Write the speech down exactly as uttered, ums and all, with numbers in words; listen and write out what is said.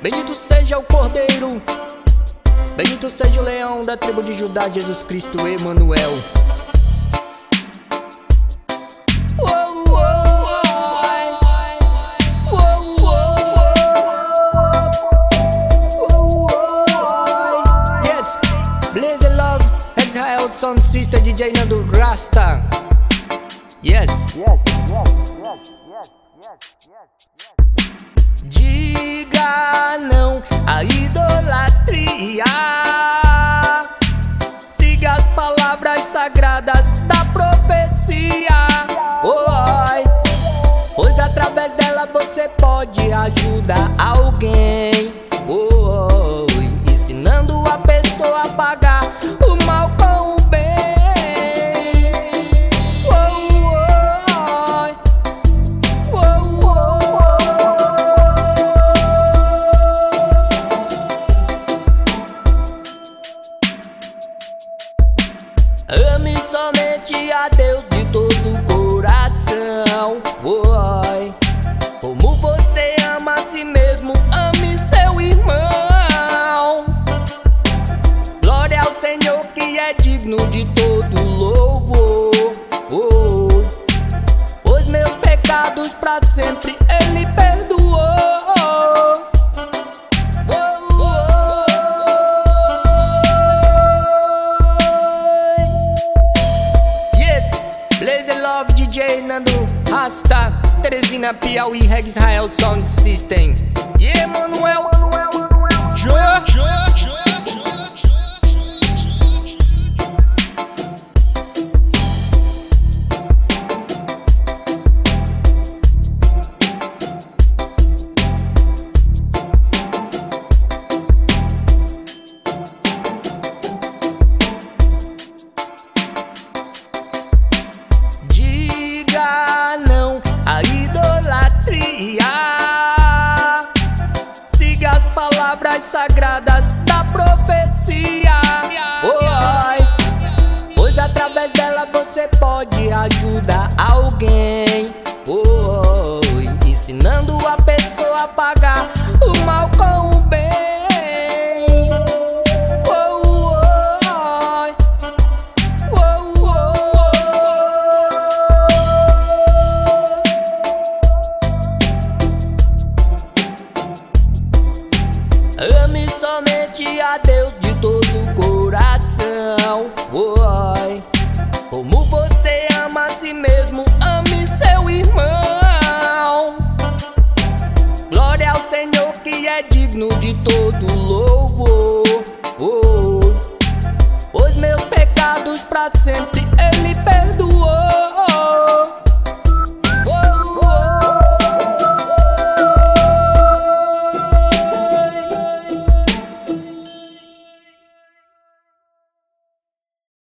Bendito seja o Cordeiro, bendito seja o leão da tribo de Judá, Jesus Cristo Emanuel. Yes, Blaze Love, Exile Sound System, D J Nando Rasta. Yes, yes, yes, yes, yes, yes, yes. Diga não à idolatria, siga as palavras sagradas da profecia. Oi, pois através dela você pode ajudar alguém. Oi, ensinando a pessoa a pagar o mal com o bem. Ame somente a Deus de todo o coração. Oi, como você ama a si mesmo, ame seu irmão. Glória ao Senhor que é digno de todo louvor. Oi, os meus pecados pra sempre Ele perdoou. Blaze Love, D J Nando Rasta, Teresina, Piauí, Exile Sound System. E Emanuel, não a idolatria, siga as palavras sagradas da profecia. Oi, pois através dela você pode ajudar alguém. Oi, ensinando a pessoa a pagar o mal com o bem. Ame somente a Deus de todo o coração. Oi, como você ama a si mesmo, ame seu irmão. Glória ao Senhor que é digno de todo louvor. Oi, os meus pecados pra sempre